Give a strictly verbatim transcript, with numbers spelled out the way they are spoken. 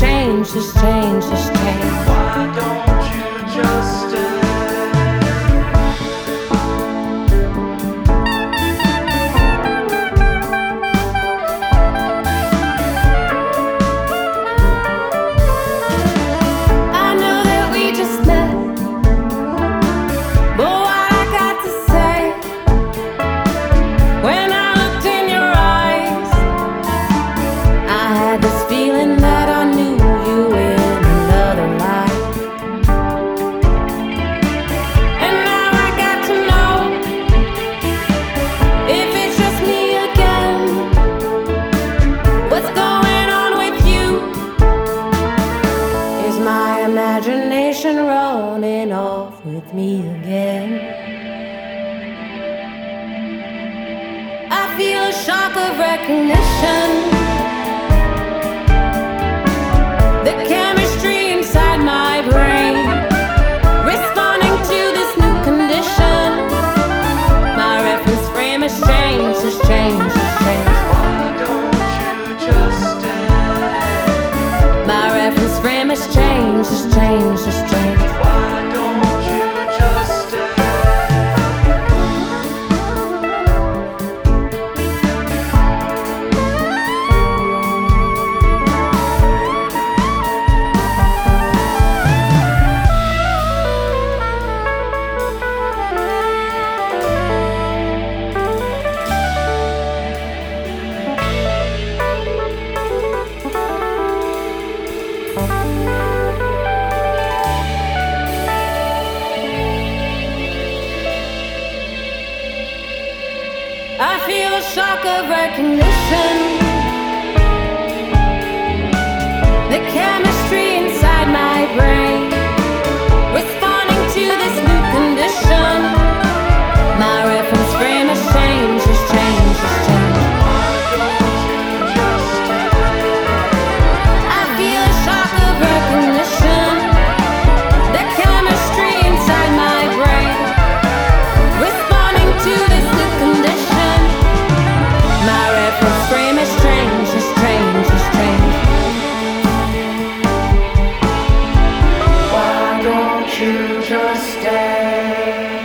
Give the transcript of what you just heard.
changed, has changed, has changed. Why don't you just stay? I know that we just met, but what I got to say when I looked in your eyes, I had this feeling that I knew you in another life. And now I got to know if it's just me again. What's going on with you? Is my imagination running off with me again? I feel a shock of recognition. The chemistry inside my brain responding to this new condition. My reference frame has changed, has changed, has changed. Why don't you just stay? My reference frame has changed, has changed, has changed. Why don't you just stay? I feel a shock of recognition. The chemistry inside my brain responding to this new condition. My reference frame has changed, has changed, has changed. I feel a shock of recognition. The chemistry inside my brain responding to this new condition. My reference frame has changed, has changed, has changed. Why don't you just stay?